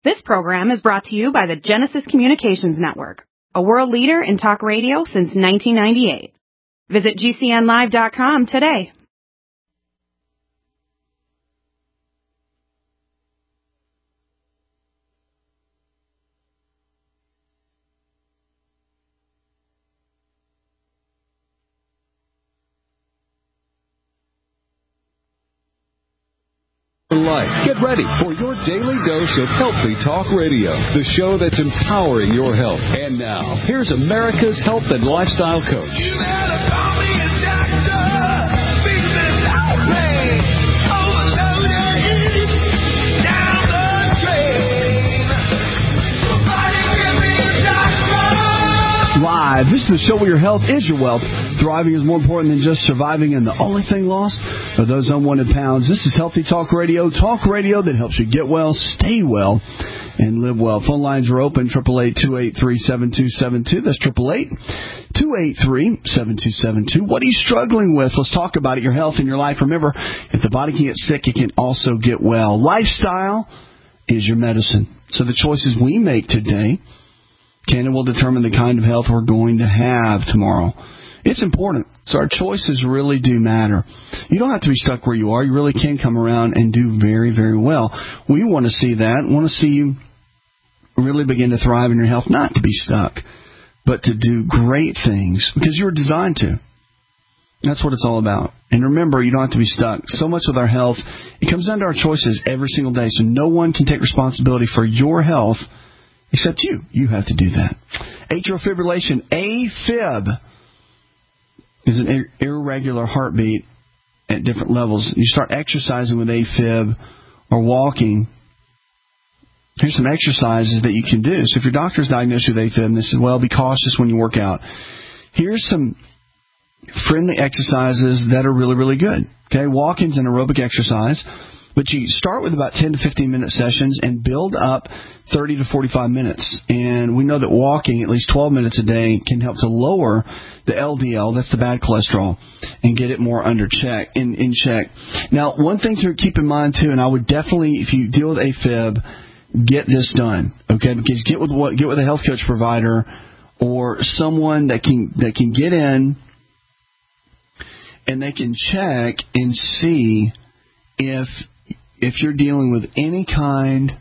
This program is brought to you by the Genesis Communications Network, a world leader in talk radio since 1998. Visit GCNlive.com today. Life. Get ready for your daily dose of Healthy Talk Radio, the show that's empowering your health. And now, here's America's health and lifestyle coach. You better call me a doctor. Business outrage. Overloaded. Down the drain. Somebody give me a doctor. Live. This is the show where your health is your wealth. Thriving is more important than just surviving, and the only thing lost are those unwanted pounds. This is Healthy Talk Radio that helps you get well, stay well, and live well. Phone lines are open, 888-283-7272. That's 888-283-7272. What are you struggling with? Let's talk about it, your health and your life. Remember, if the body can get sick, it can also get well. Lifestyle is your medicine. So the choices we make today can and will determine the kind of health we're going to have tomorrow. It's important. So our choices really do matter. You don't have to be stuck where you are. You really can come around and do very, very well. We want to see that. We want to see you really begin to thrive in your health, not to be stuck, but to do great things because you were designed to. That's what it's all about. And remember, you don't have to be stuck. So much with our health, it comes down to our choices every single day. So no one can take responsibility for your health except you. You have to do that. Atrial fibrillation, AFib, is an irregular heartbeat at different levels. You start exercising with AFib or walking. Here's some exercises that you can do. So if your doctor's diagnosed you with AFib and they said, well, be cautious when you work out. Here's some friendly exercises that are really, really good. Okay, walking's an aerobic exercise, but you start with about 10 to 15-minute sessions and build up 30 to 45 minutes. And we know that walking at least 12 minutes a day can help to lower the LDL, that's the bad cholesterol, and get it more in check. Now, one thing to keep in mind, too, and I would definitely, if you deal with AFib, get this done, okay? Because get with a health coach provider or someone that can get in and they can check and see if you're dealing with any kind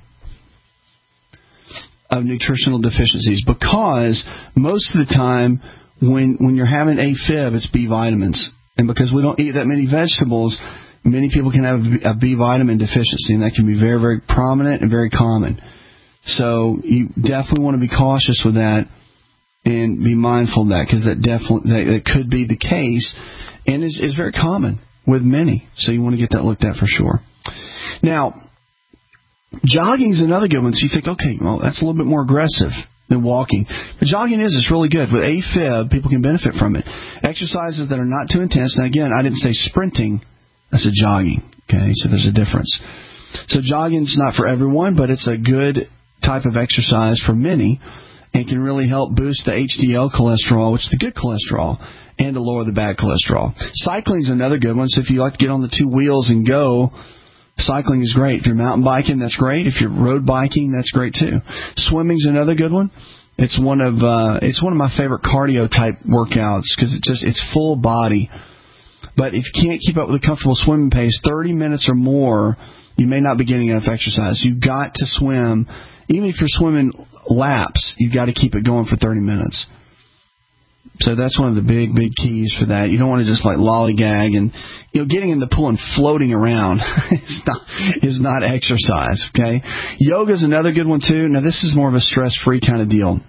of nutritional deficiencies, because most of the time when you're having AFib, it's B vitamins. And because we don't eat that many vegetables, many people can have a B vitamin deficiency, and that can be very, very prominent and very common. So you definitely want to be cautious with that and be mindful of that, because that could be the case and is very common with many. So you want to get that looked at for sure. Now, jogging is another good one. So you think, okay, well, that's a little bit more aggressive than walking. But jogging it's really good. With AFib, people can benefit from it. Exercises that are not too intense. Now, again, I didn't say sprinting. I said jogging. Okay, so there's a difference. So jogging's not for everyone, but it's a good type of exercise for many and can really help boost the HDL cholesterol, which is the good cholesterol, and to lower the bad cholesterol. Cycling is another good one. So if you like to get on the two wheels and go, cycling is great. If you're mountain biking, that's great. If you're road biking, that's great too. Swimming's another good one. It's one of my favorite cardio type workouts because it's full body. But if you can't keep up with a comfortable swimming pace, 30 minutes or more, you may not be getting enough exercise. You've got to swim. Even if you're swimming laps, you've got to keep it going for 30 minutes. So that's one of the big, big keys for that. You don't want to just like lollygag and, getting in the pool and floating around is not exercise, okay? Yoga is another good one too. Now this is more of a stress-free kind of deal.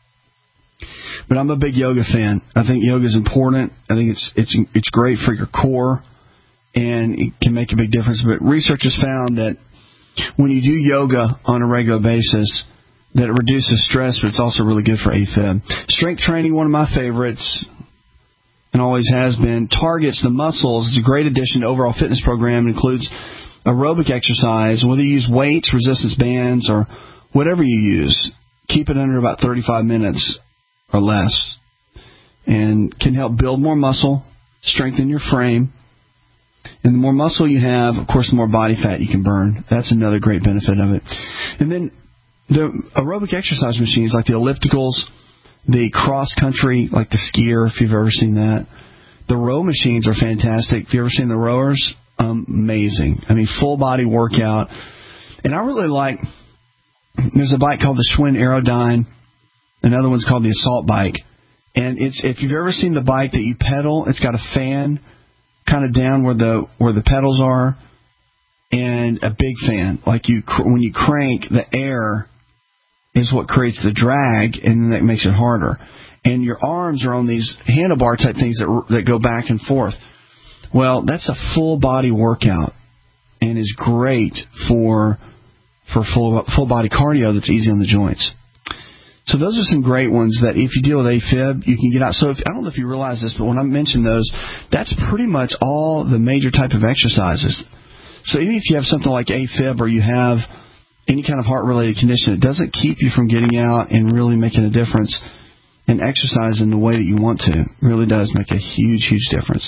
But I'm a big yoga fan. I think yoga is important. I think it's great for your core and it can make a big difference. But research has found that when you do yoga on a regular basis, that it reduces stress, but it's also really good for AFib. Strength training, one of my favorites, and always has been, targets the muscles. It's a great addition to overall fitness program. It includes aerobic exercise, whether you use weights, resistance bands, or whatever you use. Keep it under about 35 minutes or less, and can help build more muscle, strengthen your frame. And the more muscle you have, of course, the more body fat you can burn. That's another great benefit of it. And then the aerobic exercise machines, like the ellipticals, the cross country, like the skier, if you've ever seen that. The row machines are fantastic. If you've ever seen the rowers, amazing. I mean, full body workout. And I really like, there's a bike called the Schwinn Aerodyne. Another one's called the Assault Bike. And if you've ever seen the bike that you pedal, it's got a fan kind of down where the pedals are, and a big fan. Like when you crank, the air is what creates the drag, and then that makes it harder. And your arms are on these handlebar type things that go back and forth. Well, that's a full body workout, and is great for full body cardio that's easy on the joints. So those are some great ones that if you deal with AFib, you can get out. So I don't know if you realize this, but when I mention those, that's pretty much all the major type of exercises. So even if you have something like AFib or you have any kind of heart-related condition, it doesn't keep you from getting out and really making a difference and exercising the way that you want to. It really does make a huge, huge difference.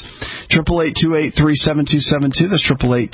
888-283-7272. That's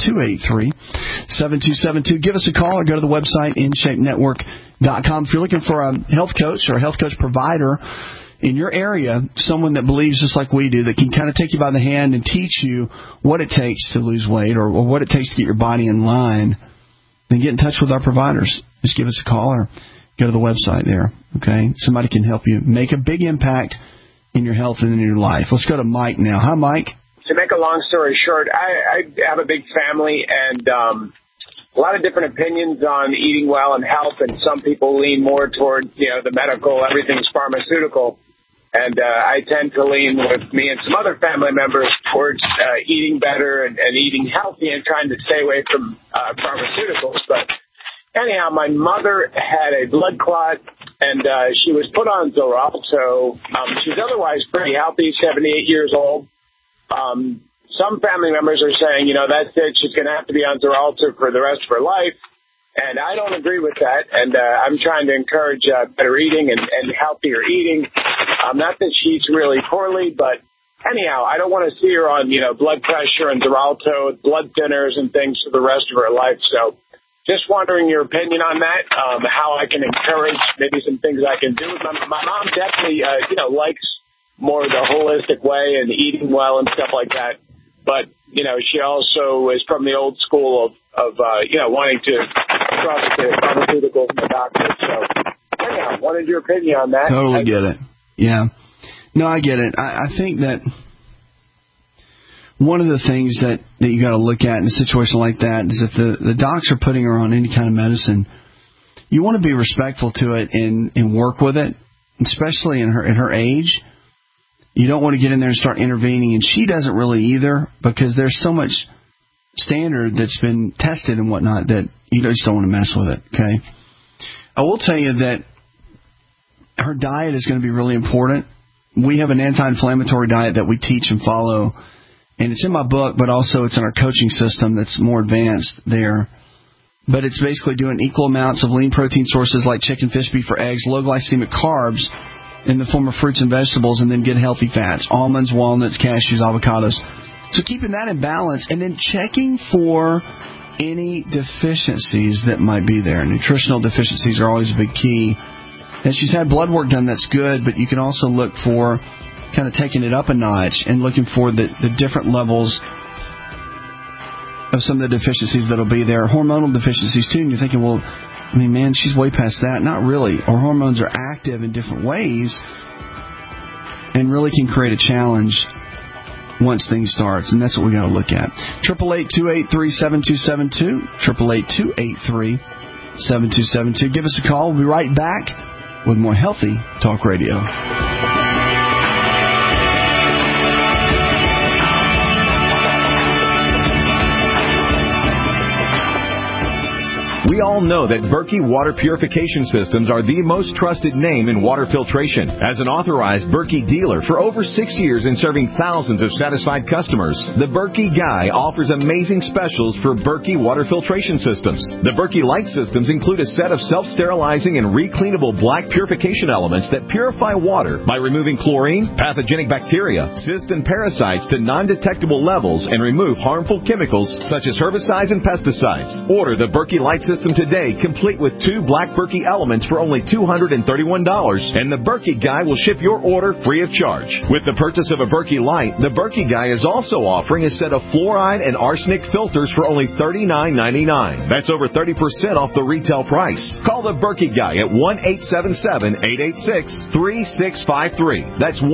888-283-7272. Give us a call or go to the website, InShapeNetwork.com. If you're looking for a health coach or a health coach provider in your area, someone that believes just like we do, that can kind of take you by the hand and teach you what it takes to lose weight or what it takes to get your body in line, then get in touch with our providers. Just give us a call or go to the website there, okay? Somebody can help you make a big impact in your health and in your life. Let's go to Mike now. Hi, Mike. To make a long story short, I have a big family and a lot of different opinions on eating well and health, and some people lean more toward, the medical, everything's pharmaceutical. And I tend to lean with me and some other family members towards eating better and eating healthy and trying to stay away from pharmaceuticals. But anyhow, my mother had a blood clot, and she was put on Xarelto. She's otherwise pretty healthy, 78 years old. Some family members are saying, that's it. She's going to have to be on Xarelto for the rest of her life. And I don't agree with that. And I'm trying to encourage better eating and healthier eating. Not that she's really poorly, but anyhow, I don't want to see her on, blood pressure and Xarelto, blood thinners and things for the rest of her life. So just wondering your opinion on that, how I can encourage maybe some things I can do. My mom definitely, likes more the holistic way and eating well and stuff like that. But, she also is from the old school of wanting to trust the pharmaceuticals and the doctors. So, anyhow, wanted your opinion on that. Totally get it. Yeah. No, I get it. I think that one of the things that you got to look at in a situation like that is if the docs are putting her on any kind of medicine, you want to be respectful to it and work with it, especially in her age. You don't want to get in there and start intervening, and she doesn't really either, because there's so much standard that's been tested and whatnot that you just don't want to mess with it, okay? I will tell you that her diet is going to be really important. We have an anti-inflammatory diet that we teach and follow, and it's in my book, but also it's in our coaching system that's more advanced there. But it's basically doing equal amounts of lean protein sources like chicken, fish, beef, or eggs, low glycemic carbs in the form of fruits and vegetables, and then get healthy fats, almonds, walnuts, cashews, avocados. So keeping that in balance, and then checking for any deficiencies that might be there. Nutritional deficiencies are always a big key. And she's had blood work done, that's good, but you can also look for kind of taking it up a notch and looking for the different levels of some of the deficiencies that'll be there. Hormonal deficiencies, too, and you're thinking, well, I mean, man, she's way past that. Not really. Our hormones are active in different ways and really can create a challenge once things start, and that's what we got to look at. 888-283-7272, 888-283-7272. Give us a call. We'll be right back with more Healthy Talk Radio. We all know that Berkey Water Purification Systems are the most trusted name in water filtration. As an authorized Berkey dealer for over 6 years and serving thousands of satisfied customers, the Berkey Guy offers amazing specials for Berkey Water Filtration Systems. The Berkey Light Systems include a set of self-sterilizing and recleanable black purification elements that purify water by removing chlorine, pathogenic bacteria, cysts, and parasites to non-detectable levels and remove harmful chemicals such as herbicides and pesticides. Order the Berkey Light Systems system today, complete with 2 Black Berkey elements for only $231, and the Berkey Guy will ship your order free of charge. With the purchase of a Berkey Light, the Berkey Guy is also offering a set of fluoride and arsenic filters for only $39.99. That's over 30% off the retail price. Call the Berkey Guy at 1-877-886-3653. That's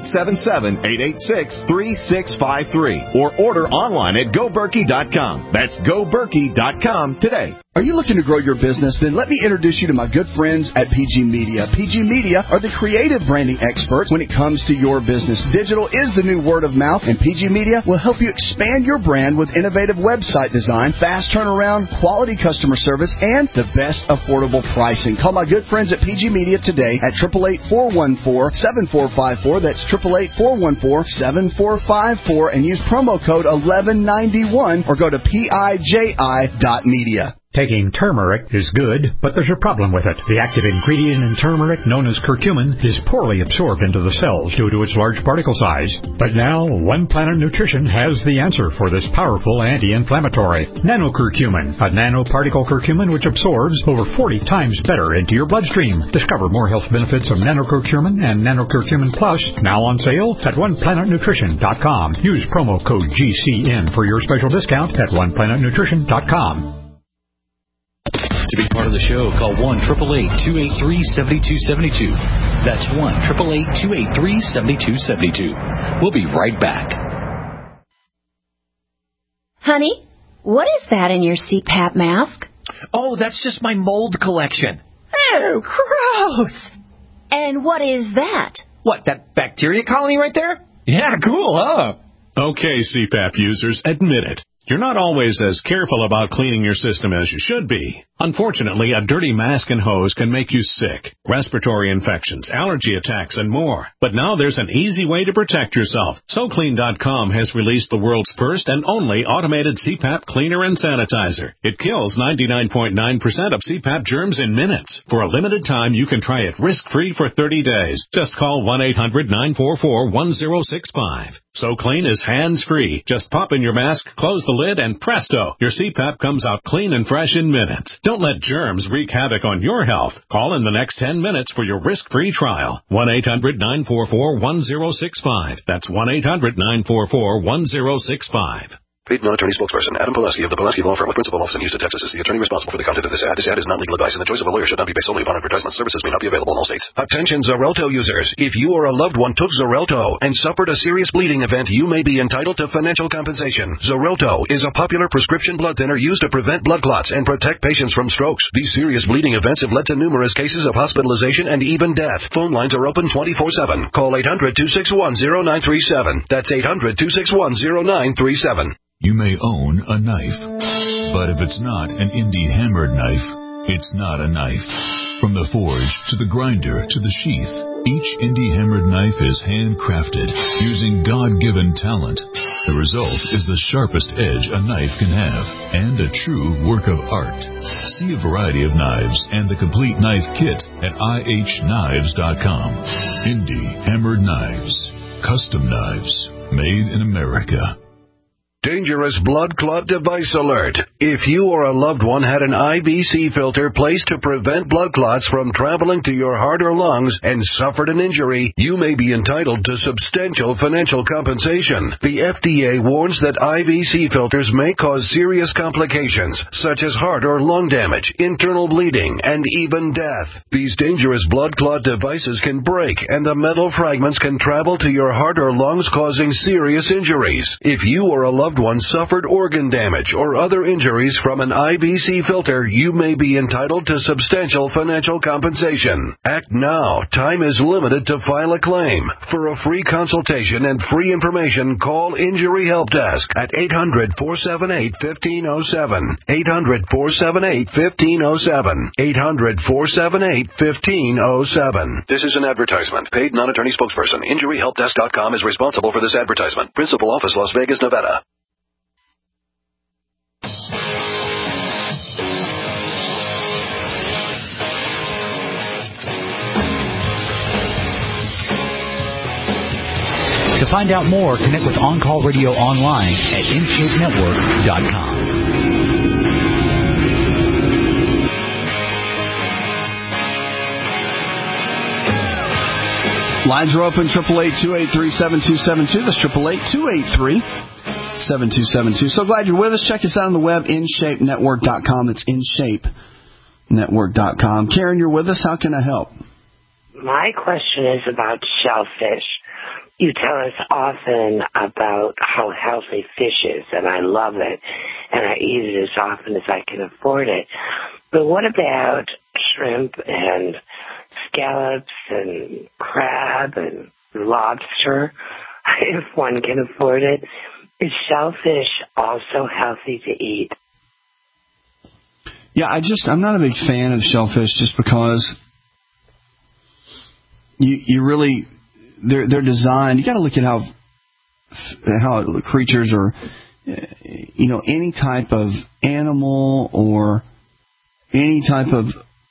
1-877-886-3653. Or order online at GoBerkey.com. That's GoBerkey.com today. Are you looking to grow your business? Then let me introduce you to my good friends at PG Media. PG Media are the creative branding experts when it comes to your business. Digital is the new word of mouth, and PG Media will help you expand your brand with innovative website design, fast turnaround, quality customer service, and the best affordable pricing. Call my good friends at PG Media today at 888-414-7454. That's 888-414-7454, and use promo code 1191 or go to PIJI.media. Taking turmeric is good, but there's a problem with it. The active ingredient in turmeric, known as curcumin, is poorly absorbed into the cells due to its large particle size. But now, One Planet Nutrition has the answer for this powerful anti-inflammatory. Nanocurcumin, a nanoparticle curcumin which absorbs over 40 times better into your bloodstream. Discover more health benefits of nanocurcumin and nanocurcumin plus, now on sale at OnePlanetNutrition.com. Use promo code GCN for your special discount at OnePlanetNutrition.com. To be part of the show, call 1-888-283-7272. That's 1-888-283-7272. We'll be right back. Honey, what is that in your CPAP mask? Oh, that's just my mold collection. Oh, gross. And what is that? What, that bacteria colony right there? Yeah, cool, huh? Okay, CPAP users, admit it. You're not always as careful about cleaning your system as you should be. Unfortunately, a dirty mask and hose can make you sick, respiratory infections, allergy attacks, and more. But now there's an easy way to protect yourself. SoClean.com has released the world's first and only automated CPAP cleaner and sanitizer. It kills 99.9% of CPAP germs in minutes. For a limited time, you can try it risk-free for 30 days. Just call 1-800-944-1065. SoClean is hands-free. Just pop in your mask, close the lid, and presto, your CPAP comes out clean and fresh in minutes. Don't let germs wreak havoc on your health. Call in the next 10 minutes for your risk-free trial. 1-800-944-1065. That's 1-800-944-1065. Paid non-attorney spokesperson Adam Pulaski of the Pulaski Law Firm with principal office in Houston, Texas, is the attorney responsible for the content of this ad. This ad is not legal advice, and the choice of a lawyer should not be based solely upon advertisement. Services may not be available in all states. Attention Xarelto users. If you or a loved one took Xarelto and suffered a serious bleeding event, you may be entitled to financial compensation. Xarelto is a popular prescription blood thinner used to prevent blood clots and protect patients from strokes. These serious bleeding events have led to numerous cases of hospitalization and even death. Phone lines are open 24/7. Call 800-261-0937. That's 800-261-0937. You may own a knife, but if it's not an indie hammered knife, it's not a knife. From the forge to the grinder to the sheath, each indie hammered knife is handcrafted using God-given talent. The result is the sharpest edge a knife can have and a true work of art. See a variety of knives and the complete knife kit at ihknives.com. Indie hammered knives, custom knives, made in America. Dangerous blood clot device alert. If you or a loved one had an IVC filter placed to prevent blood clots from traveling to your heart or lungs and suffered an injury, you may be entitled to substantial financial compensation. The FDA warns that IVC filters may cause serious complications, such as heart or lung damage, internal bleeding, and even death. These dangerous blood clot devices can break, and the metal fragments can travel to your heart or lungs, causing serious injuries. If you or a loved one suffered organ damage or other injuries from an IVC filter, you may be entitled to substantial financial compensation. Act now. Time is limited to file a claim. For a free consultation and free information, call Injury Help Desk at 800-478-1507. 800-478-1507. 800-478-1507. This is an advertisement. Paid non-attorney spokesperson. InjuryHelpDesk.com is responsible for this advertisement. Principal office, Las Vegas, Nevada. To find out more, connect with On Call Radio online at InShapeNetwork.com. Lines are open, 888-283-7272. That's 888-283-7272. So glad you're with us. Check us out on the web, InShapeNetwork.com. It's InShapeNetwork.com. Karen, you're with us. How can I help? My question is about shellfish. You tell us often about how healthy fish is, and I love it, and I eat it as often as I can afford it. But what about shrimp and scallops and crab and lobster, if one can afford it? Is shellfish also healthy to eat? Yeah, I'm not a big fan of shellfish just because you really... They're designed. You got to look at how creatures are, any type of animal or any type of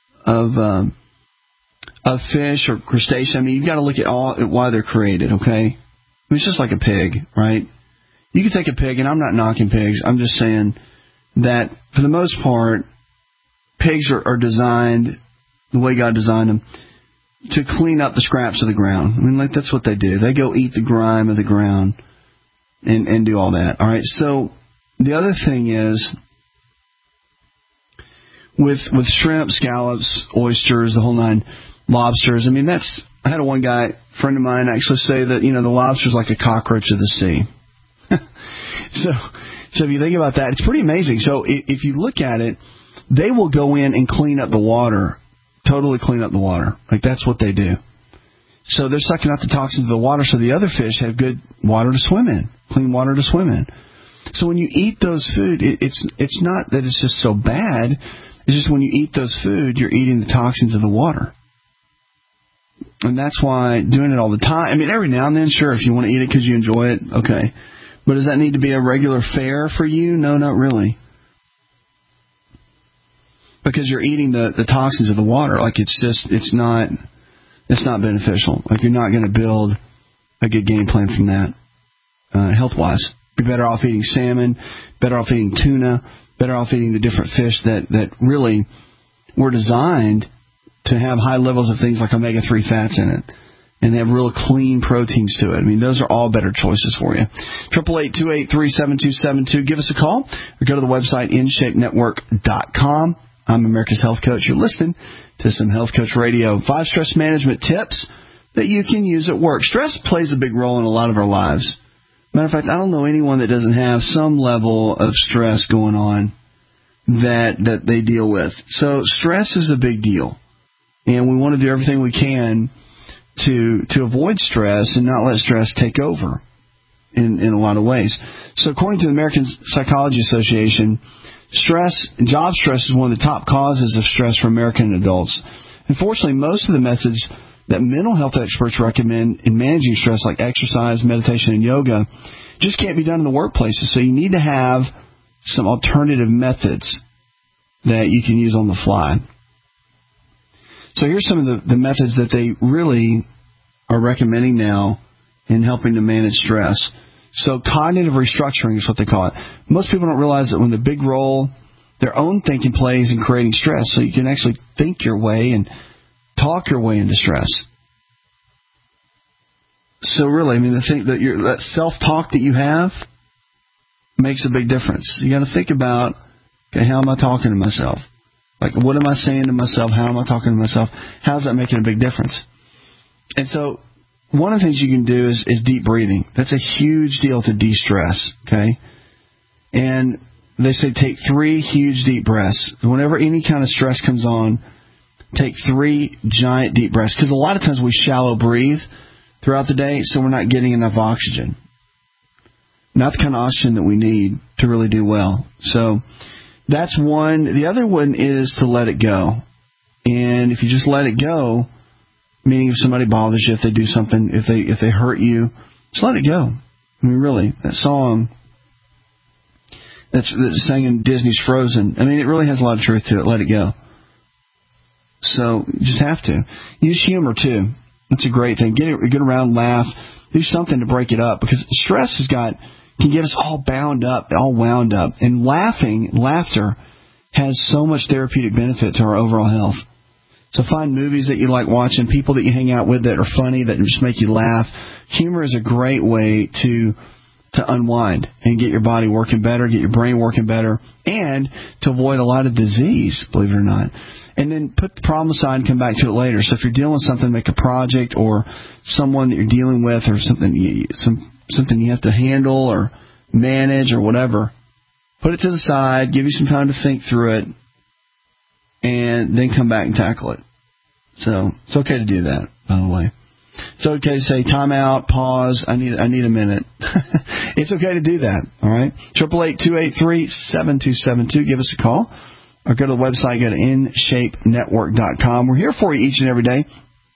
fish or crustacean. I mean, you got to look at why they're created. Okay, I mean, it's just like a pig, right? You can take a pig, and I'm not knocking pigs. I'm just saying that for the most part, pigs are designed the way God designed them, to clean up the scraps of the ground. I mean, like, that's what they do. They go eat the grime of the ground and do all that. All right. So the other thing is with shrimp, scallops, oysters, the whole nine, lobsters. I mean, I had one friend of mine actually say that, the lobster's like a cockroach of the sea. So if you think about that, it's pretty amazing. So if you look at it, they will go in and clean up the water. Totally clean up the water. Like, that's what they do. So they're sucking out the toxins of the water so the other fish have good water to swim in, clean water to swim in. So when you eat those food, it's not that it's just so bad. It's just when you eat those food, you're eating the toxins of the water. And that's why doing it all the time, I mean, every now and then, sure, if you want to eat it because you enjoy it, okay. But does that need to be a regular fare for you? No, not really. Because you're eating the toxins of the water. Like, it's not beneficial. Like, you're not going to build a good game plan from that, health-wise. You're better off eating salmon, better off eating tuna, better off eating the different fish that really were designed to have high levels of things like omega-3 fats in it. And they have real clean proteins to it. I mean, those are all better choices for you. 888-283-7272. Give us a call or go to the website, InShapeNetwork.com. I'm America's Health Coach. You're listening to some Health Coach Radio. 5 stress management tips that you can use at work. Stress plays a big role in a lot of our lives. Matter of fact, I don't know anyone that doesn't have some level of stress going on that they deal with. So stress is a big deal. And we want to do everything we can to avoid stress and not let stress take over in a lot of ways. So according to the American Psychology Association, job stress is one of the top causes of stress for American adults. Unfortunately, most of the methods that mental health experts recommend in managing stress, like exercise, meditation, and yoga, just can't be done in the workplaces. So you need to have some alternative methods that you can use on the fly. So here's some of the methods that they really are recommending now in helping to manage stress. So cognitive restructuring is what they call it. Most people don't realize that when the big role their own thinking plays in creating stress, so you can actually think your way and talk your way into stress. So really, I mean, that self-talk that you have makes a big difference. You got to think about, okay, how am I talking to myself? Like, what am I saying to myself? How am I talking to myself? How's that making a big difference? And so one of the things you can do is deep breathing. That's a huge deal to de-stress, okay? And they say take 3 huge deep breaths. Whenever any kind of stress comes on, take 3 giant deep breaths. Because a lot of times we shallow breathe throughout the day, so we're not getting enough oxygen. Not the kind of oxygen that we need to really do well. So that's one. The other one is to let it go. And if you just let it go, meaning if somebody bothers you, if they do something, if they hurt you, just let it go. I mean, really, that song that's sang in Disney's Frozen, I mean, it really has a lot of truth to it. Let it go. So you just have to. Use humor, too. That's a great thing. Get around, laugh. Do something to break it up, because stress can get us all wound up. And laughter has so much therapeutic benefit to our overall health. So find movies that you like watching, people that you hang out with that are funny, that just make you laugh. Humor is a great way to unwind and get your body working better, get your brain working better, and to avoid a lot of disease, believe it or not. And then put the problem aside and come back to it later. So if you're dealing with something like a project or someone that you're dealing with or something you have to handle or manage or whatever, put it to the side, give you some time to think through it, and then come back and tackle it. So it's okay to do that, by the way. It's okay to say time out, pause, I need a minute. It's okay to do that, all right? 888-283-7272. Give us a call. Or go to the website, go to InShapeNetwork.com. We're here for you each and every day.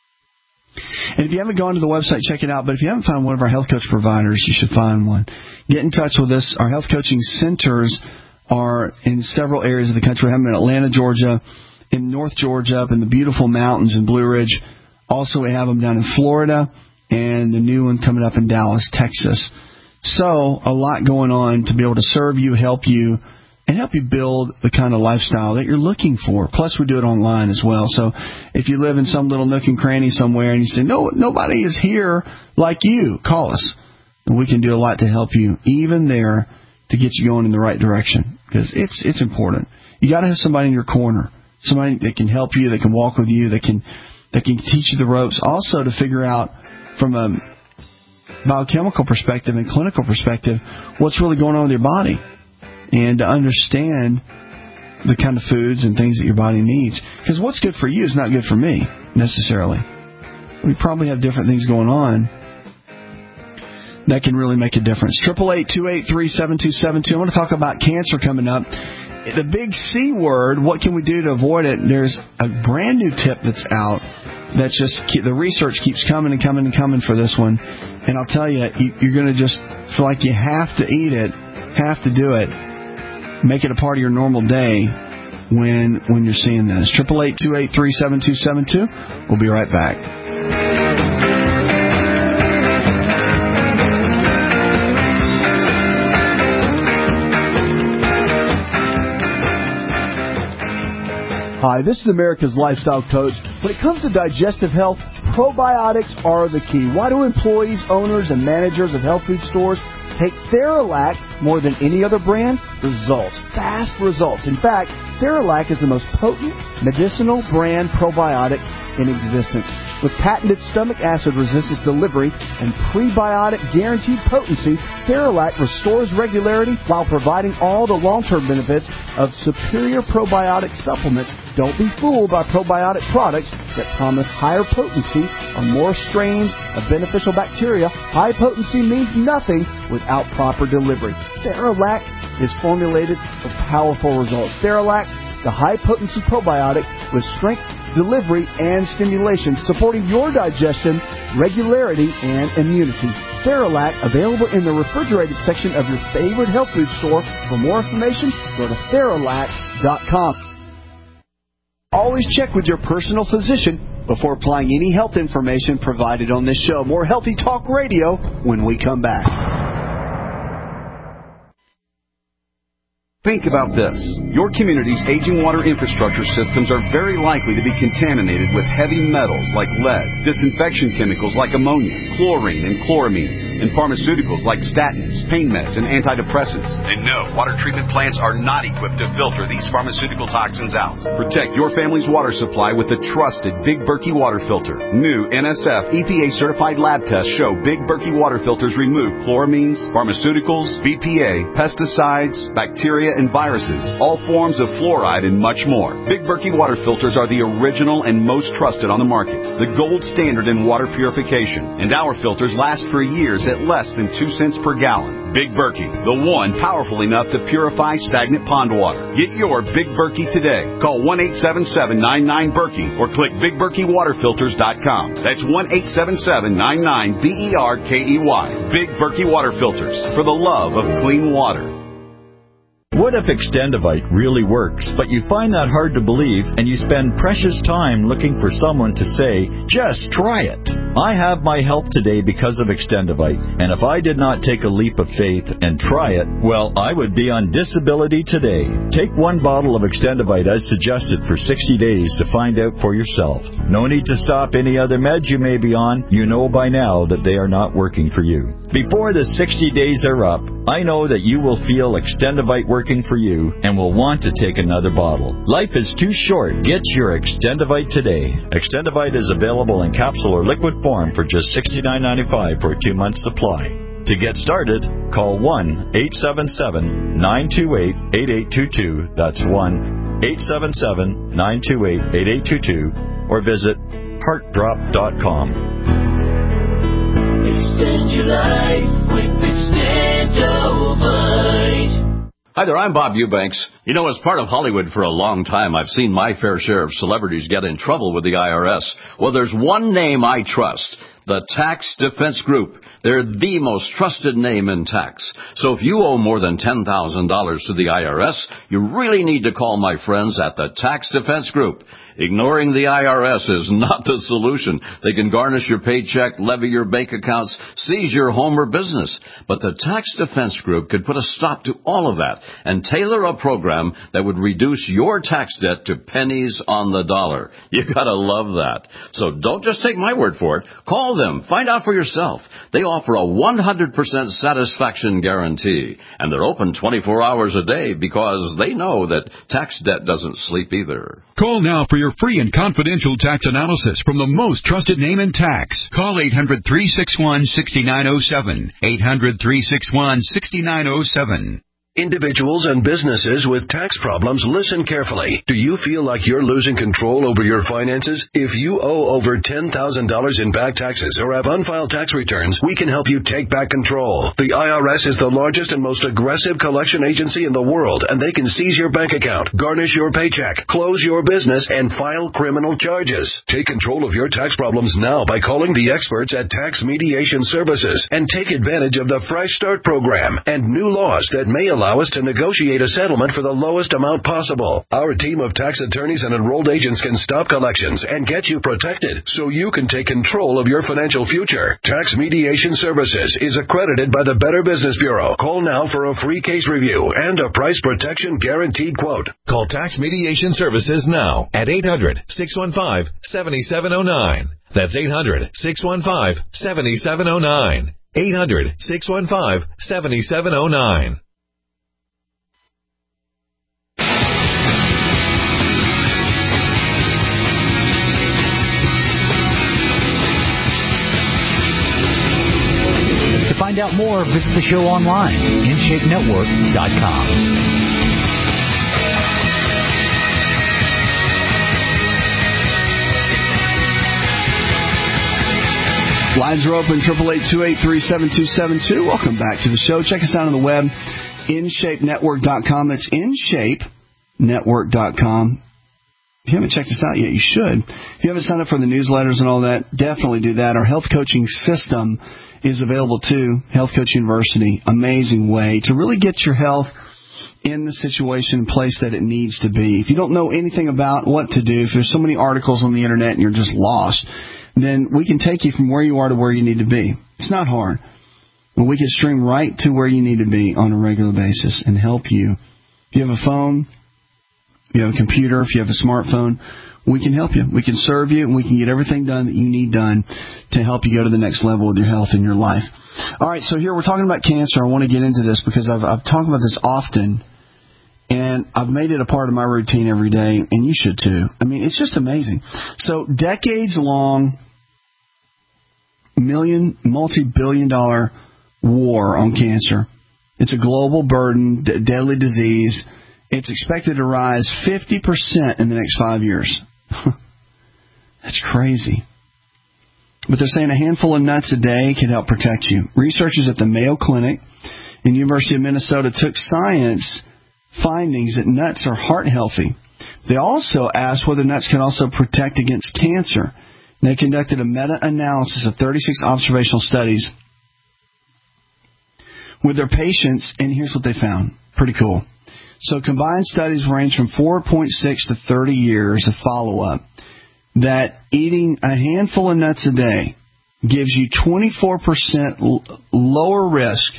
And if you haven't gone to the website, check it out. But if you haven't found one of our health coach providers, you should find one. Get in touch with us. Our health coaching centers are in several areas of the country. We have them in Atlanta, Georgia, in North Georgia, up in the beautiful mountains in Blue Ridge. Also, we have them down in Florida, and the new one coming up in Dallas, Texas. So, a lot going on to be able to serve you, help you, and help you build the kind of lifestyle that you're looking for. Plus, we do it online as well. So if you live in some little nook and cranny somewhere and you say, no, nobody is here like you, call us. And we can do a lot to help you, even there, to get you going in the right direction. Because it's important. You got to have somebody in your corner, somebody that can help you, that can walk with you, that can teach you the ropes. Also to figure out from a biochemical perspective and clinical perspective what's really going on with your body. And to understand the kind of foods and things that your body needs. Because what's good for you is not good for me, necessarily. We probably have different things going on that can really make a difference. 888-283-7272. I want to talk about cancer coming up. The big C word, what can we do to avoid it? There's a brand new tip that's out. That's just, the research keeps coming and coming and coming for this one. And I'll tell you, you're going to just feel like you have to eat it, have to do it. Make it a part of your normal day when you're seeing this. 888-283-7272. We'll be right back. Hi, this is America's Lifestyle Coach. When it comes to digestive health, probiotics are the key. Why do employees, owners, and managers of health food stores take Theralac more than any other brand? Results. Fast results. In fact, Theralac is the most potent medicinal brand probiotic in existence. With patented stomach acid resistance delivery and prebiotic guaranteed potency, Theralac restores regularity while providing all the long-term benefits of superior probiotic supplements. Don't be fooled by probiotic products that promise higher potency or more strains of beneficial bacteria. High potency means nothing without proper delivery. Theralac is formulated for powerful results. Theralac, the high-potency probiotic with strength, delivery, and stimulation, supporting your digestion, regularity, and immunity. Theralac, available in the refrigerated section of your favorite health food store. For more information, go to Theralac.com. Always check with your personal physician before applying any health information provided on this show. More Healthy Talk Radio when we come back. Think about this. Your community's aging water infrastructure systems are very likely to be contaminated with heavy metals like lead, disinfection chemicals like ammonia, chlorine and chloramines, and pharmaceuticals like statins, pain meds, and antidepressants. And no, water treatment plants are not equipped to filter these pharmaceutical toxins out. Protect your family's water supply with the trusted Big Berkey water filter. New NSF EPA-certified lab tests show Big Berkey water filters remove chloramines, pharmaceuticals, BPA, pesticides, bacteria, and viruses, all forms of fluoride, and much more. Big Berkey water filters are the original and most trusted on the market, the gold standard in water purification, and our filters last for years at less than 2 cents per gallon. Big Berkey, the one powerful enough to purify stagnant pond water. Get your Big Berkey today. Call 1-877-99-BERKEY or click BigBerkeyWaterFilters.com. That's 1-877-99-BERKEY. Big Berkey water filters, for the love of clean water. What if Extendivite really works, but you find that hard to believe and you spend precious time looking for someone to say, just try it? I have my health today because of Extendivite, and if I did not take a leap of faith and try it, well, I would be on disability today. Take one bottle of Extendivite as suggested for 60 days to find out for yourself. No need to stop any other meds you may be on. You know by now that they are not working for you. Before the 60 days are up, I know that you will feel Extendivite working for you and will want to take another bottle. Life is too short. Get your Extendivite today. Extendivite is available in capsule or liquid form for just $69.95 for a 2-month supply. To get started, call 1-877-928-8822. That's 1-877-928-8822. Or visit heartdrop.com. Extend your life with Extendivite. Hi there, I'm Bob Eubanks. You know, as part of Hollywood for a long time, I've seen my fair share of celebrities get in trouble with the IRS. Well, there's one name I trust. The Tax Defense Group. They're the most trusted name in tax. So if you owe more than $10,000 to the IRS, you really need to call my friends at the Tax Defense Group. Ignoring the IRS is not the solution. They can garnish your paycheck, levy your bank accounts, seize your home or business. But the Tax Defense Group could put a stop to all of that and tailor a program that would reduce your tax debt to pennies on the dollar. You gotta love that. So don't just take my word for it. Call them. Find out for yourself. They offer a 100% satisfaction guarantee. And they're open 24 hours a day because they know that tax debt doesn't sleep either. Call now for your free and confidential tax analysis from the most trusted name in tax. Call 800-361-6907. 800-361-6907. Individuals and businesses with tax problems, listen carefully. Do you feel like you're losing control over your finances? If you owe over $10,000 in back taxes or have unfiled tax returns, we can help you take back control. The IRS is the largest and most aggressive collection agency in the world, and they can seize your bank account, garnish your paycheck, close your business, and file criminal charges. Take control of your tax problems now by calling the experts at Tax Mediation Services and take advantage of the Fresh Start program and new laws that may allow us to negotiate a settlement for the lowest amount possible. Our team of tax attorneys and enrolled agents can stop collections and get you protected so you can take control of your financial future. Tax Mediation Services is accredited by the Better Business Bureau. Call now for a free case review and a price protection guaranteed quote. Call Tax Mediation Services now at 800-615-7709. That's 800-615-7709. 800-615-7709. To find out more, visit the show online, InShapeNetwork.com. Lines are open, 888-283-7272. Welcome back to the show. Check us out on the web, InShapeNetwork.com. It's InShapeNetwork.com. If you haven't checked us out yet, you should. If you haven't signed up for the newsletters and all that, definitely do that. Our health coaching system is available too, Health Coach University. Amazing way to really get your health in the situation and place that it needs to be. If you don't know anything about what to do, if there's so many articles on the internet and you're just lost, then we can take you from where you are to where you need to be. It's not hard. But we can stream right to where you need to be on a regular basis and help you. If you have a phone, if you have a computer, if you have a smartphone, we can help you. We can serve you, and we can get everything done that you need done to help you go to the next level with your health and your life. All right, so here we're talking about cancer. I want to get into this because I've talked about this often, and I've made it a part of my routine every day, and you should too. I mean, it's just amazing. So decades-long, multi-billion-dollar war on cancer. It's a global burden, deadly disease. It's expected to rise 50% in the next 5 years. That's crazy. But they're saying a handful of nuts a day can help protect you. Researchers at the Mayo Clinic and University of Minnesota took science findings that nuts are heart healthy. They also asked whether nuts can also protect against cancer. They conducted a meta-analysis of 36 observational studies with their patients, and here's what they found. Pretty cool. So combined studies range from 4.6 to 30 years of follow-up, that eating a handful of nuts a day gives you 24% lower risk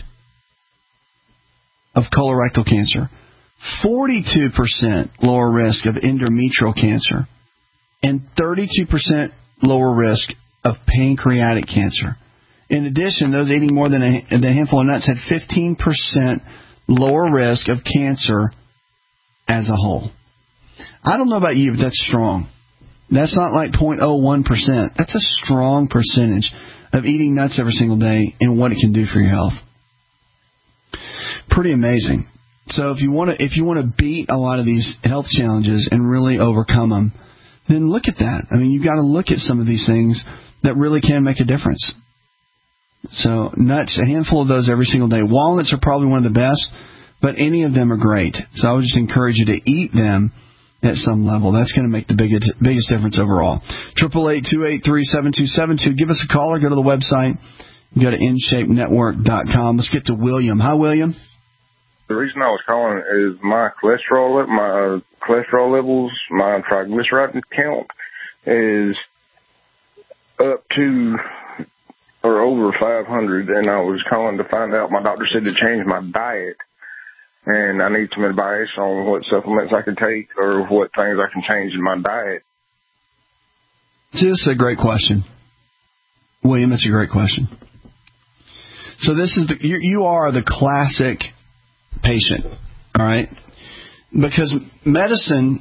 of colorectal cancer, 42% lower risk of endometrial cancer, and 32% lower risk of pancreatic cancer. In addition, those eating more than a handful of nuts had 15% lower risk of cancer as a whole. I don't know about you, but that's strong. That's not like 0.01%. That's a strong percentage of eating nuts every single day and what it can do for your health. Pretty amazing. So if you want to beat a lot of these health challenges and really overcome them, then look at that. I mean, you've got to look at some of these things that really can make a difference. So nuts, a handful of those every single day. Walnuts are probably one of the best, but any of them are great. So I would just encourage you to eat them at some level. That's going to make the biggest difference overall. 888-283-7272. Give us a call or go to the website. Go to InShapeNetwork.com. Let's get to William. Hi, William. The reason I was calling is my cholesterol levels, my triglyceride count is up to or over 500, and I was calling to find out. My doctor said to change my diet, and I need some advice on what supplements I can take or what things I can change in my diet. This is a great question, William. It's a great question. So this is you are the classic patient, all right? Because medicine,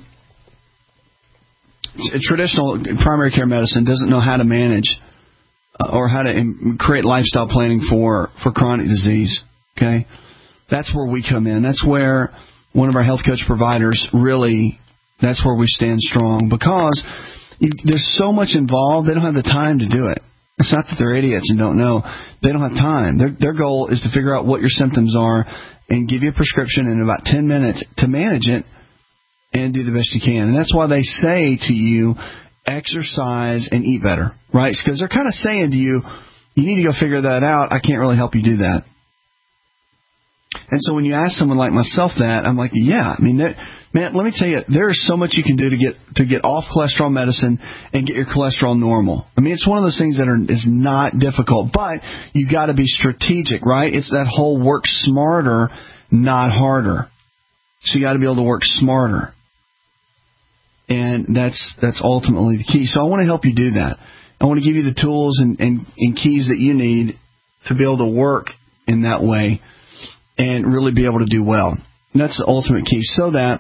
traditional primary care medicine, doesn't know how to manage or how to create lifestyle planning for chronic disease, okay? That's where we come in. That's where one of our health coach providers really, that's where we stand strong, because there's so much involved, they don't have the time to do it. It's not that they're idiots and don't know. They don't have time. Their goal is to figure out what your symptoms are and give you a prescription in about 10 minutes to manage it and do the best you can. And that's why they say to you, exercise and eat better, right? Because they're kind of saying to you, you need to go figure that out. I can't really help you do that. And so when you ask someone like myself that, I'm like, yeah, I mean, man, let me tell you, there is so much you can do to get off cholesterol medicine and get your cholesterol normal. I mean, it's one of those things that is not difficult, but you got to be strategic, right? It's that whole work smarter, not harder. So you got to be able to work smarter. And that's ultimately the key. So I want to help you do that. I want to give you the tools and keys that you need to be able to work in that way and really be able to do well. And that's the ultimate key, so that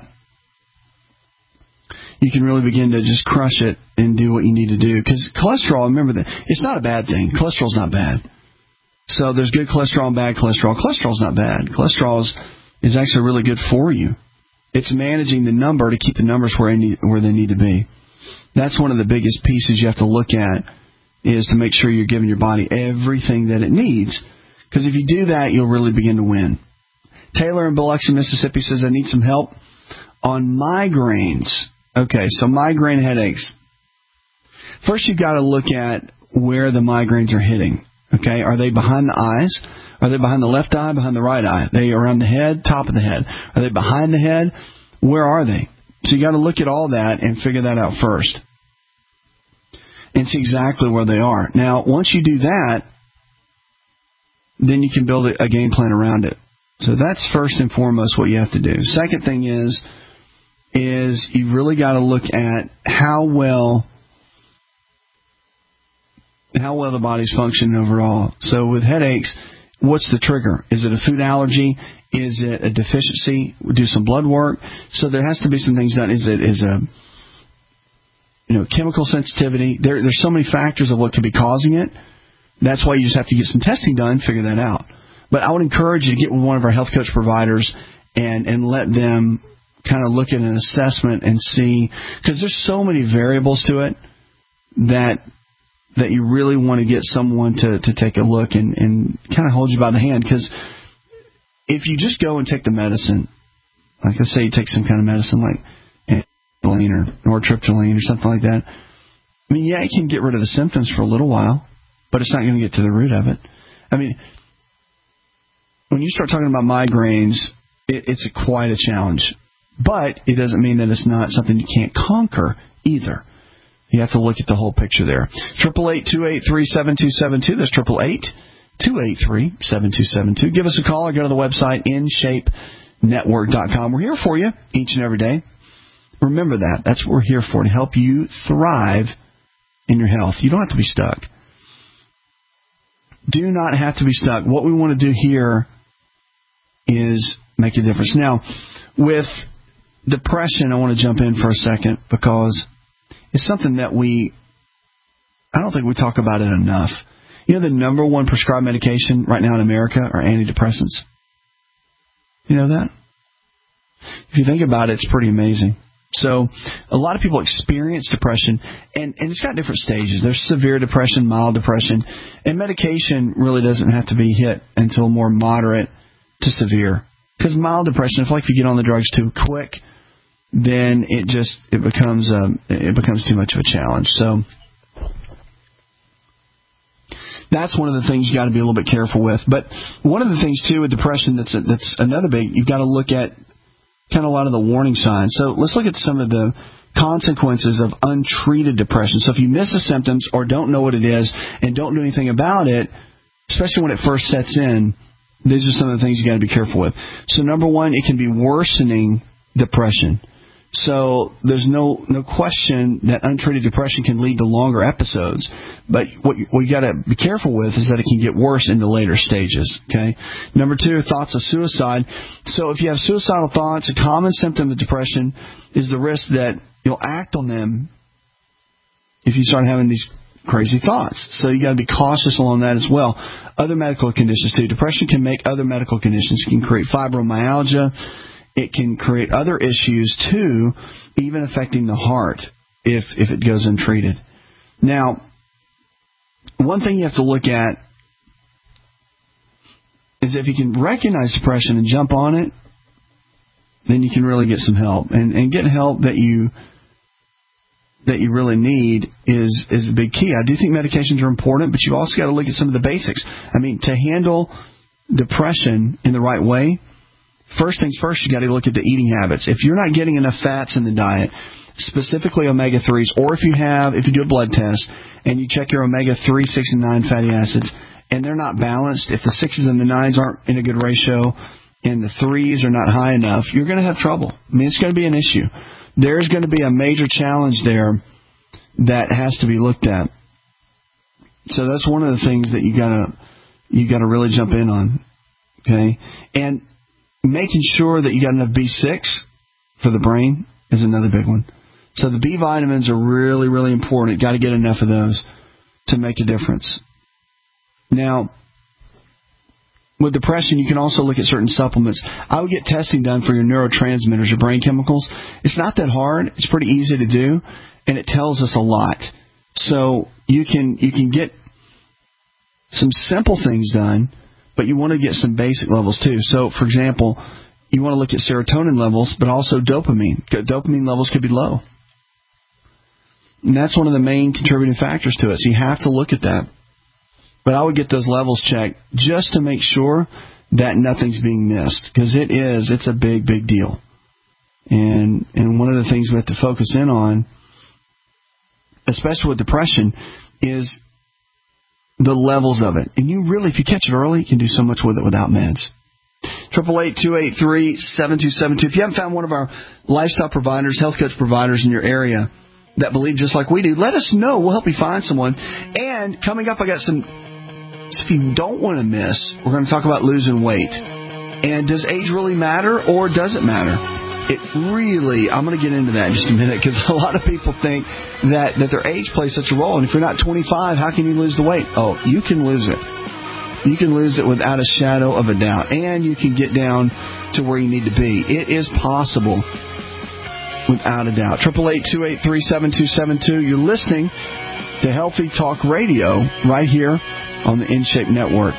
you can really begin to just crush it and do what you need to do. Because cholesterol, remember that, it's not a bad thing. Cholesterol's not bad. So there's good cholesterol and bad cholesterol. Cholesterol's not bad. Cholesterol is actually really good for you. It's managing the number to keep the numbers where they need to be. That's one of the biggest pieces you have to look at, is to make sure you're giving your body everything that it needs. Because if you do that, you'll really begin to win. Taylor in Biloxi, Mississippi says, I need some help on migraines. Okay, so migraine headaches. First, you've got to look at where the migraines are hitting. Okay, are they behind the eyes? Are they behind the left eye, behind the right eye? Are they around the head, top of the head? Are they behind the head? Where are they? So you got to look at all that and figure that out first and see exactly where they are. Now, once you do that, then you can build a game plan around it. So that's first and foremost what you have to do. Second thing is you really got to look at how well the body's functioning overall. So with headaches, what's the trigger? Is it a food allergy? Is it a deficiency? Do some blood work. So there has to be some things done. Is a chemical sensitivity? There's so many factors of what could be causing it. That's why you just have to get some testing done, figure that out. But I would encourage you to get with one of our health coach providers and let them kind of look at an assessment and see, because there's so many variables to it that you really want to get someone to take a look and kind of hold you by the hand. Because if you just go and take the medicine, like let's say you take some kind of medicine like Antihistamine or nortriptyline or something like that, I mean, yeah, it can get rid of the symptoms for a little while, but it's not going to get to the root of it. I mean, when you start talking about migraines, it's quite a challenge. But it doesn't mean that it's not something you can't conquer either. You have to look at the whole picture there. 888-283-7272. That's 888-283-7272. Give us a call or go to the website, InShapeNetwork.com. We're here for you each and every day. Remember that. That's what we're here for, to help you thrive in your health. You don't have to be stuck. Do not have to be stuck. What we want to do here is make a difference. Now, with depression, I want to jump in for a second because it's something that I don't think we talk about it enough. You know, the number one prescribed medication right now in America are antidepressants. You know that? If you think about it, it's pretty amazing. So a lot of people experience depression, and it's got different stages. There's severe depression, mild depression, and medication really doesn't have to be hit until more moderate to severe. Because mild depression, if you get on the drugs too quick, then it becomes too much of a challenge. So that's one of the things you got to be a little bit careful with. But one of the things too with depression that's another big, you've got to look at kind of a lot of the warning signs. So let's look at some of the consequences of untreated depression. So if you miss the symptoms or don't know what it is and don't do anything about it, especially when it first sets in, these are some of the things you got to be careful with. So number one, it can be worsening depression. So there's no question that untreated depression can lead to longer episodes. But what you got to be careful with is that it can get worse in the later stages. Okay. Number two, thoughts of suicide. So if you have suicidal thoughts, a common symptom of depression is the risk that you'll act on them if you start having these crazy thoughts. So you got to be cautious along that as well. Other medical conditions too. Depression can make other medical conditions. It can create fibromyalgia. It can create other issues, too, even affecting the heart if it goes untreated. Now, one thing you have to look at is if you can recognize depression and jump on it, then you can really get some help. And getting help that you really need is a big key. I do think medications are important, but you've also got to look at some of the basics. I mean, to handle depression in the right way, first things first, you got to look at the eating habits. If you're not getting enough fats in the diet, specifically omega-3s, or if you do a blood test and you check your omega-3, 6, and 9 fatty acids, and they're not balanced, if the 6s and the 9s aren't in a good ratio and the 3s are not high enough, you're going to have trouble. I mean, it's going to be an issue. There's going to be a major challenge there that has to be looked at. So that's one of the things that you got to really jump in on. Okay? And making sure that you got enough B6 for the brain is another big one. So the B vitamins are really, really important. Got to get enough of those to make a difference. Now, with depression, you can also look at certain supplements. I would get testing done for your neurotransmitters, your brain chemicals. It's not that hard. It's pretty easy to do, and it tells us a lot. So you can get some simple things done, but you want to get some basic levels too. So, for example, you want to look at serotonin levels, but also dopamine. Dopamine levels could be low. And that's one of the main contributing factors to it. So you have to look at that. But I would get those levels checked just to make sure that nothing's being missed. Because it's a big, big deal. And one of the things we have to focus in on, especially with depression, is the levels of it. And you really, if you catch it early, you can do so much with it without meds. 888-283-7272. If you haven't found one of our lifestyle providers, health coach providers in your area that believe just like we do, let us know. We'll help you find someone. And coming up, I got some, if you don't want to miss, we're going to talk about losing weight. And does age really matter or does it matter? It really, I'm going to get into that in just a minute because a lot of people think that their age plays such a role. And if you're not 25, how can you lose the weight? Oh, you can lose it. You can lose it without a shadow of a doubt. And you can get down to where you need to be. It is possible without a doubt. 888-283-7272. You're listening to Healthy Talk Radio right here on the InShape Network.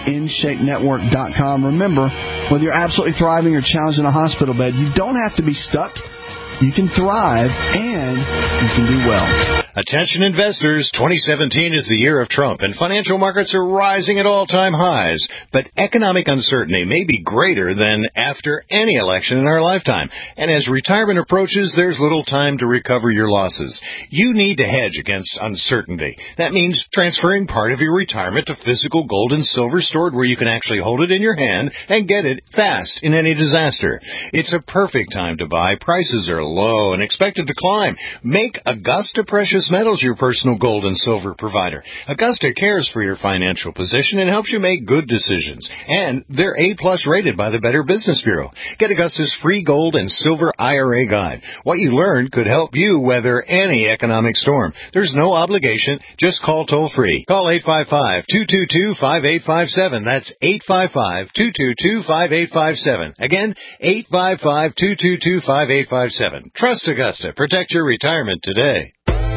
InShapeNetwork.com. Remember, whether you're absolutely thriving or challenged in a hospital bed, you don't have to be stuck. you can thrive and you can do well. Attention investors, 2017 is the year of Trump, and financial markets are rising at all-time highs. But economic uncertainty may be greater than after any election in our lifetime. And as retirement approaches, there's little time to recover your losses. You need to hedge against uncertainty. That means transferring part of your retirement to physical gold and silver stored where you can actually hold it in your hand and get it fast in any disaster. It's a perfect time to buy. Prices are low and expected to climb. Make Augusta Precious Metals your personal gold and silver provider. Augusta cares for your financial position and helps you make good decisions. And they're A-plus rated by the Better Business Bureau. Get Augusta's free gold and silver IRA guide. What you learn could help you weather any economic storm. There's no obligation. Just call toll-free. Call 855-222-5857. That's 855-222-5857. Again, 855-222-5857. Trust Augusta. Protect your retirement today.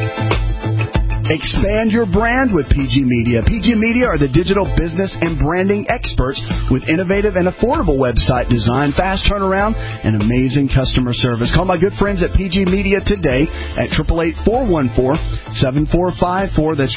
Expand your brand with PG Media. PG Media are the digital business and branding experts with innovative and affordable website design, fast turnaround, and amazing customer service. Call my good friends at PG Media today at 888-414-7454. That's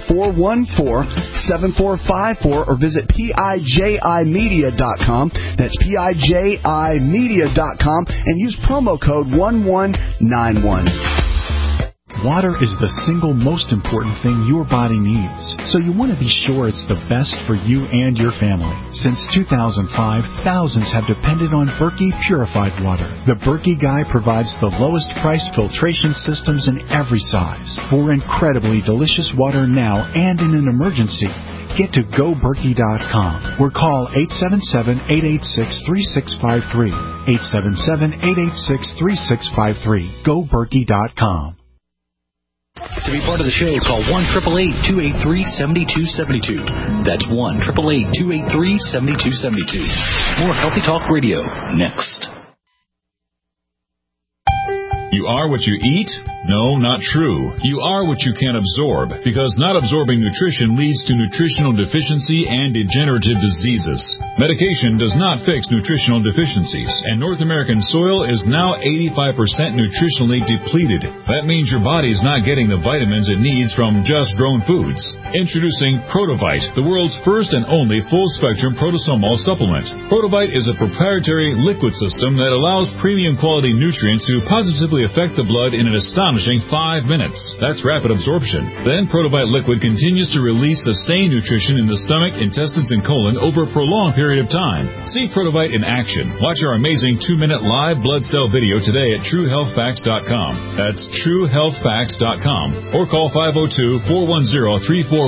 888-414-7454, or visit PIJImedia.com. That's PIJImedia.com, and use promo code 1191. Water is the single most important thing your body needs, so you want to be sure it's the best for you and your family. Since 2005, thousands have depended on Berkey purified water. The Berkey Guy provides the lowest priced filtration systems in every size. For incredibly delicious water now and in an emergency, get to GoBerkey.com or call 877-886-3653. 877-886-3653. GoBerkey.com. To be part of the show, call 1-888-283-7272. That's 1-888-283-7272. More Healthy Talk Radio next. You are what you eat? No, not true. You are what you can absorb, because not absorbing nutrition leads to nutritional deficiency and degenerative diseases. Medication does not fix nutritional deficiencies, and North American soil is now 85% nutritionally depleted. That means your body is not getting the vitamins it needs from just grown foods. Introducing Protovite, the world's first and only full-spectrum protosomal supplement. Protovite is a proprietary liquid system that allows premium quality nutrients to positively affect the blood in an astonishing 5 minutes. That's rapid absorption. Then Protovite liquid continues to release sustained nutrition in the stomach, intestines, and colon over a prolonged period of time. See Protovite in action. Watch our amazing 2-minute live blood cell video today at TrueHealthFacts.com. That's TrueHealthFacts.com. Or call 502-410-3411.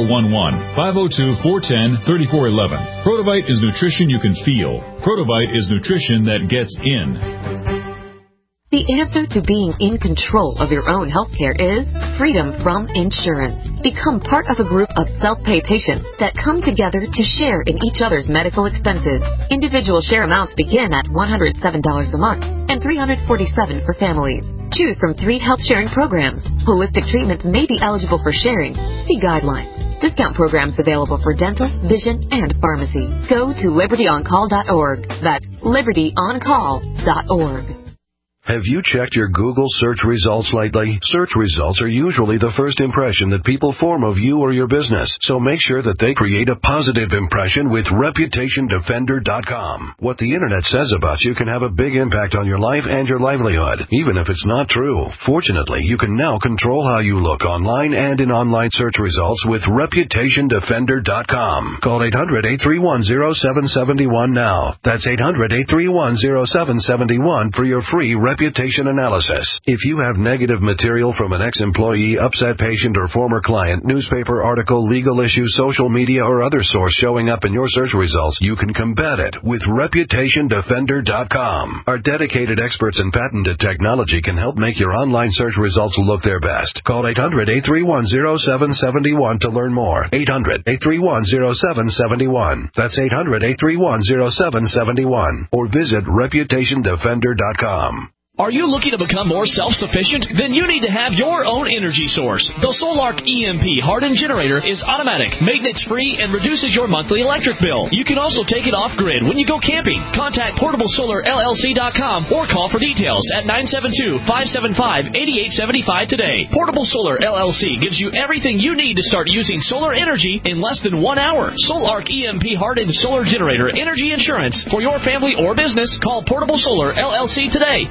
502-410-3411. Protovite is nutrition you can feel. Protovite is nutrition that gets in. The answer to being in control of your own healthcare is freedom from insurance. Become part of a group of self-pay patients that come together to share in each other's medical expenses. Individual share amounts begin at $107 a month and $347 for families. Choose from 3 health sharing programs. Holistic treatments may be eligible for sharing. See guidelines. Discount programs available for dental, vision, and pharmacy. Go to libertyoncall.org. That's libertyoncall.org. Have you checked your Google search results lately? Search results are usually the first impression that people form of you or your business, so make sure that they create a positive impression with ReputationDefender.com. What the Internet says about you can have a big impact on your life and your livelihood, even if it's not true. Fortunately, you can now control how you look online and in online search results with ReputationDefender.com. Call 800-831-0771 now. That's 800-831-0771 for your free reputation analysis. If you have negative material from an ex-employee, upset patient, or former client, newspaper article, legal issue, social media, or other source showing up in your search results, you can combat it with ReputationDefender.com. Our dedicated experts in patented technology can help make your online search results look their best. Call 800-831-0771 to learn more. 800-831-0771. That's 800-831-0771. Or visit ReputationDefender.com. Are you looking to become more self-sufficient? Then you need to have your own energy source. The Solark EMP hardened generator is automatic, maintenance-free, and reduces your monthly electric bill. You can also take it off-grid when you go camping. Contact PortableSolarLLC.com or call for details at 972-575-8875 today. Portable Solar LLC gives you everything you need to start using solar energy in less than 1 hour. Solark EMP hardened solar generator energy insurance for your family or business. Call Portable Solar LLC today.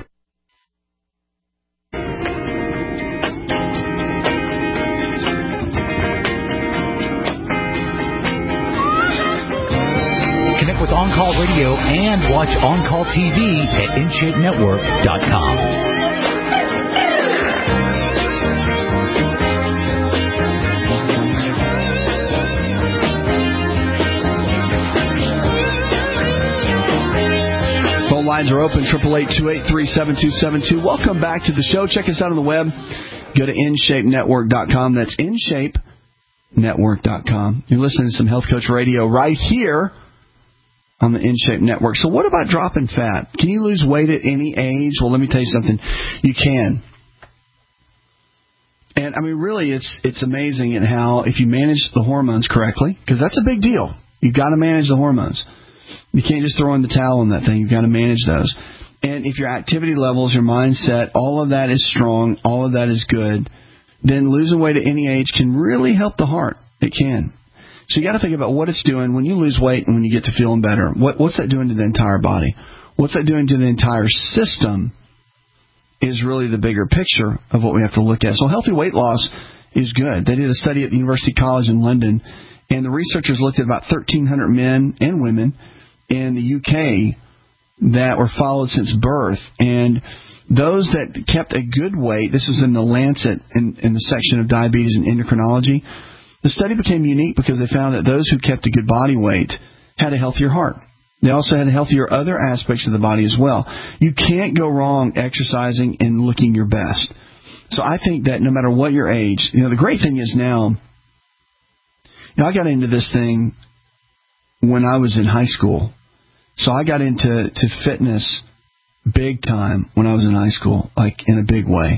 Connect with On-Call Radio and watch On-Call TV at InShapeNetwork.com. Phone lines are open, 888-283-7272. Welcome back to the show. Check us out on the web. Go to InShapeNetwork.com. That's InShapeNetwork.com. You're listening to some Health Coach Radio right here on the InShape Network. So what about dropping fat? Can you lose weight at any age? Well, let me tell you something. You can. And, I mean, really, it's amazing at how, if you manage the hormones correctly, because that's a big deal. You've got to manage the hormones. You can't just throw in the towel on that thing. You've got to manage those. And if your activity levels, your mindset, all of that is strong, all of that is good, then losing weight at any age can really help the heart. It can. So you got to think about what it's doing when you lose weight and when you get to feeling better. What's that doing to the entire body? What's that doing to the entire system is really the bigger picture of what we have to look at. So healthy weight loss is good. They did a study at the University College in London, and the researchers looked at about 1,300 men and women in the UK that were followed since birth. And those that kept a good weight, this was in the Lancet in the section of diabetes and endocrinology, the study became unique because they found that those who kept a good body weight had a healthier heart. They also had healthier other aspects of the body as well. You can't go wrong exercising and looking your best. So I think that no matter what your age, the great thing is now, I got into this thing when I was in high school. So I got into fitness big time when I was in high school, like in a big way.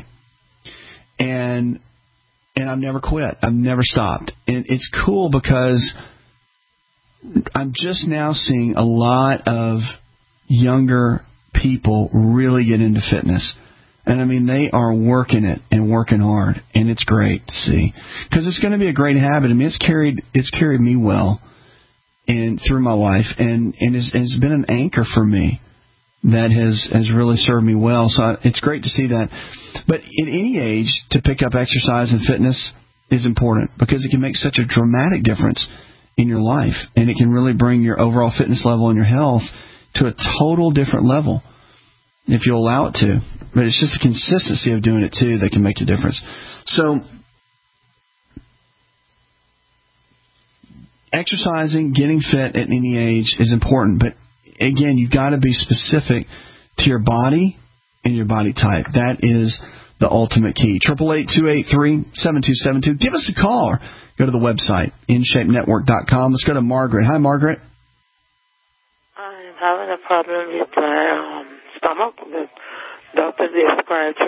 And I've never quit. I've never stopped. And it's cool because I'm just now seeing a lot of younger people really get into fitness. And, I mean, they are working it and working hard, and it's great to see. Because it's going to be a great habit. I mean, it's carried me well and through my life, and it's been an anchor for me that has really served me well. So it's great to see that. But at any age, to pick up exercise and fitness is important because it can make such a dramatic difference in your life, and it can really bring your overall fitness level and your health to a total different level if you allow it to. But it's just the consistency of doing it, too, that can make a difference. So exercising, getting fit at any age is important. But, again, you've got to be specific to your body and your body type. That is the ultimate key. 888-283-7272. Give us a call or go to the website, InShapeNetwork.com. Let's go to Margaret. Hi, Margaret. I'm having a problem with my stomach. The doctor prescribed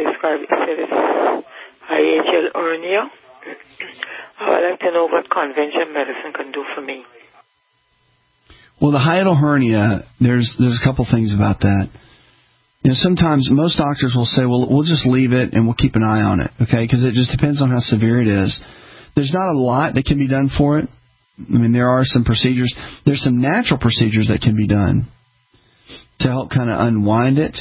hiatal hernia. I would like to know what conventional medicine can do for me. Well, the hiatal hernia, there's a couple things about that. Sometimes most doctors will say, well, we'll just leave it and we'll keep an eye on it, okay, because it just depends on how severe it is. There's not a lot that can be done for it. I mean, there are some procedures. There's some natural procedures that can be done to help kind of unwind it.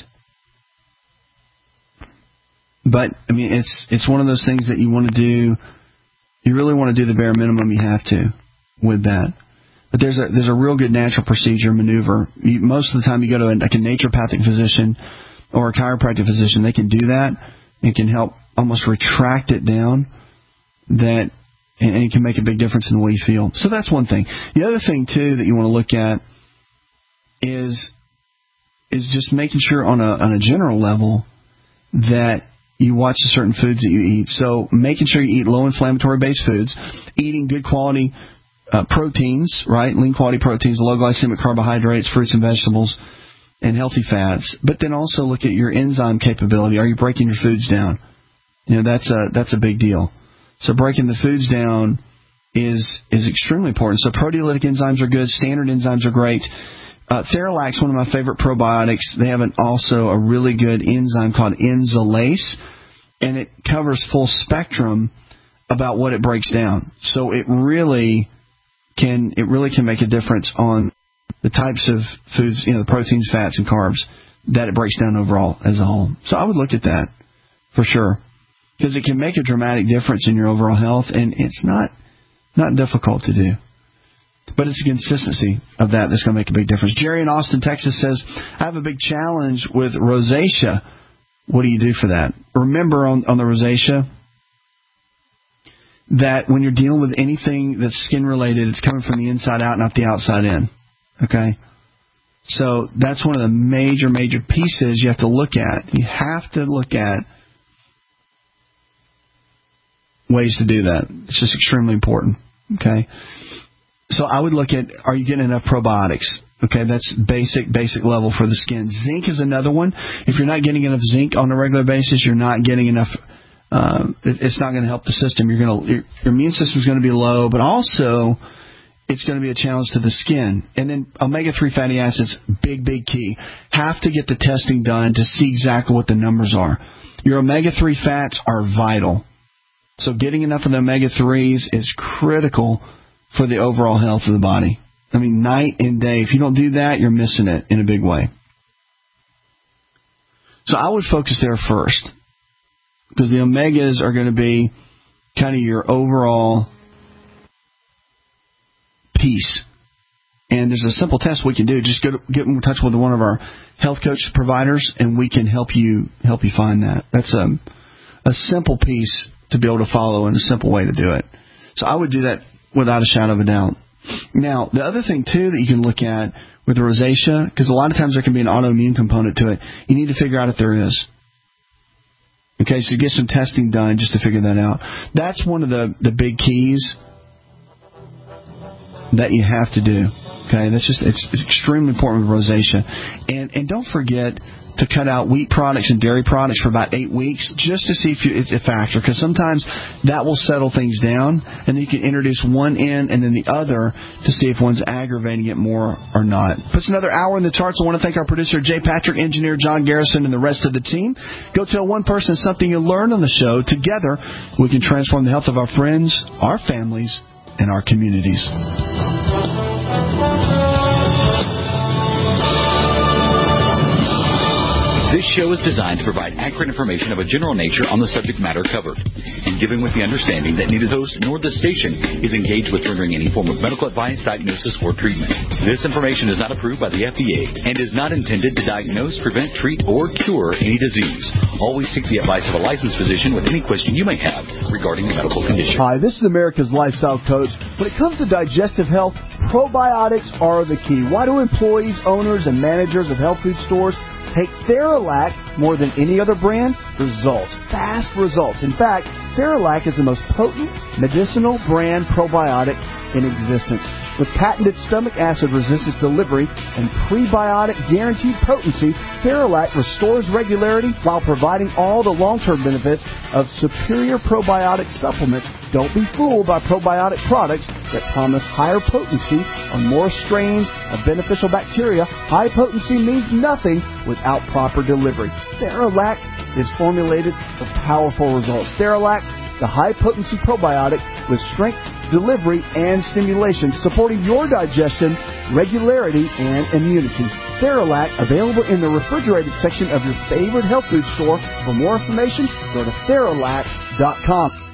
But, I mean, it's one of those things that you want to do. You really want to do the bare minimum you have to with that. But there's a real good natural procedure maneuver. Most of the time you go to a naturopathic physician or a chiropractic physician, they can do that. It can help almost retract it down, and it can make a big difference in the way you feel. So that's one thing. The other thing, too, that you want to look at is just making sure on a general level that you watch the certain foods that you eat. So making sure you eat low-inflammatory based foods, eating good quality proteins, right? Lean quality proteins, low glycemic carbohydrates, fruits and vegetables, and healthy fats, but then also look at your enzyme capability. Are you breaking your foods down? That's a big deal. So breaking the foods down is extremely important. So proteolytic enzymes are good. Standard enzymes are great. Theralax, one of my favorite probiotics, they have also a really good enzyme called enzalase, and it covers full spectrum about what it breaks down. So it really can make a difference on the types of foods, the proteins, fats, and carbs that it breaks down overall as a whole. So I would look at that for sure, because it can make a dramatic difference in your overall health, and it's not difficult to do. But it's the consistency of that's going to make a big difference. Jerry in Austin, Texas says, I have a big challenge with rosacea. What do you do for that? Remember on the rosacea that when you're dealing with anything that's skin-related, it's coming from the inside out, not the outside in. Okay? So that's one of the major pieces you have to look at. You have to look at ways to do that. It's just extremely important. Okay? So I would look at, are you getting enough probiotics? Okay, that's basic level for the skin. Zinc is another one. If you're not getting enough zinc on a regular basis, you're not getting enough. It's not going to help the system. Your immune system is going to be low, but also it's going to be a challenge to the skin. And then omega-3 fatty acids, big key. Have to get the testing done to see exactly what the numbers are. Your omega-3 fats are vital. So getting enough of the omega-3s is critical for the overall health of the body. I mean, night and day. If you don't do that, you're missing it in a big way. So I would focus there first, because the omegas are going to be kind of your overall piece. And there's a simple test we can do. Just get in touch with one of our health coach providers, and we can help you find that. That's a simple piece to be able to follow and a simple way to do it. So I would do that without a shadow of a doubt. Now, the other thing, too, that you can look at with rosacea, because a lot of times there can be an autoimmune component to it, you need to figure out if there is. Okay, so get some testing done just to figure that out. That's one of the big keys that you have to do. Okay, it's extremely important with rosacea. And don't forget to cut out wheat products and dairy products for about 8 weeks just to see if it's a factor, because sometimes that will settle things down, and then you can introduce one in and then the other to see if one's aggravating it more or not. Puts another hour in the charts. I want to thank our producer, Jay Patrick, engineer John Garrison, and the rest of the team. Go tell one person something you learned on the show. Together, we can transform the health of our friends, our families, and our communities. This show is designed to provide accurate information of a general nature on the subject matter covered, and given with the understanding that neither host nor the station is engaged with rendering any form of medical advice, diagnosis, or treatment. This information is not approved by the FDA and is not intended to diagnose, prevent, treat, or cure any disease. Always seek the advice of a licensed physician with any question you may have regarding a medical condition. Hi, this is America's Lifestyle Coach. When it comes to digestive health, probiotics are the key. Why do employees, owners, and managers of health food stores take Theralac more than any other brand? Results. Fast results. In fact, Theralac is the most potent medicinal brand probiotic in existence. With patented stomach acid resistance delivery and prebiotic guaranteed potency, Theralac restores regularity while providing all the long-term benefits of superior probiotic supplements. Don't be fooled by probiotic products that promise higher potency or more strains of beneficial bacteria. High potency means nothing without proper delivery. Theralac is formulated for powerful results. Theralac, the high-potency probiotic with strength, delivery, and stimulation, supporting your digestion, regularity, and immunity. Theralac, available in the refrigerated section of your favorite health food store. For more information, go to Theralac.com.